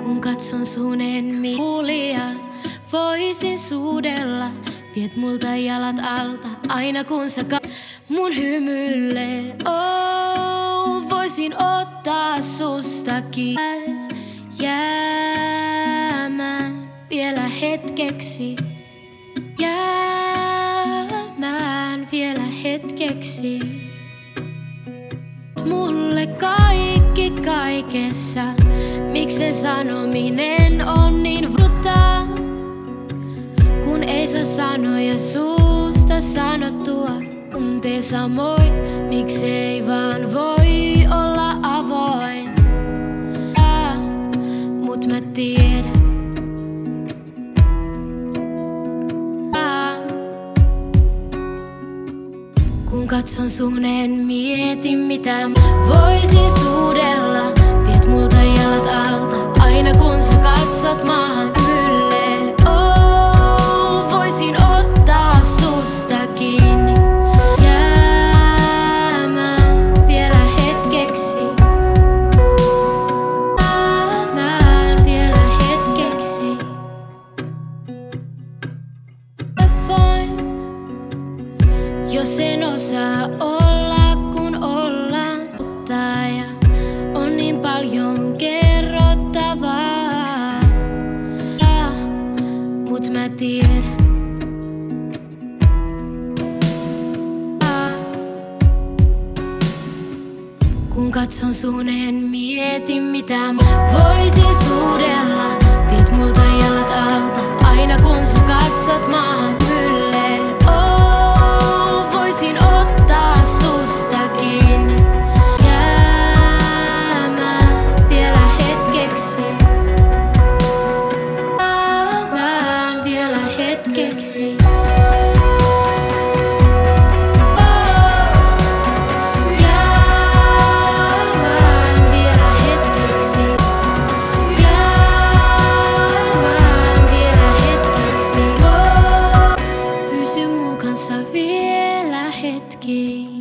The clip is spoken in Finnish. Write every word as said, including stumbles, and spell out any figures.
Kun katson sun en miulia, voisin suudella. Viet multa jalat alta, aina kun sä ka- mun hymyille. Oh, voisin ottaa sustakin jäämään vielä hetkeksi. Jäämään vielä hetkeksi. Mulle kaikki kaikessa, miksen sanominen on niin vruttaa. Kun ei saa sanoja suusta sanottua, tuntee samoin, miksei vaan voi olla avoin. Ja, mut mä tiedän. Ja, kun katson sun en mieti mitä voisin suudella. Viet multa jalat alta, aina kun sä katsot maahan ylle. Jos en osaa olla kun ollaan, mutta ja on niin paljon kerrottavaa. Ja, mut mä tiedän. Ja, kun katson sun en mieti mitä voisin suudella. Viet multa jalat alta, aina kun sä katsot maahan ylle. Voisin ottaa sustakin jäämään vielä hetkeksi. Jäämään vielä hetkeksi. Jäämään vielä hetkeksi. Jäämään vielä hetkeksi. Pysy mun kanssa vielä hetki.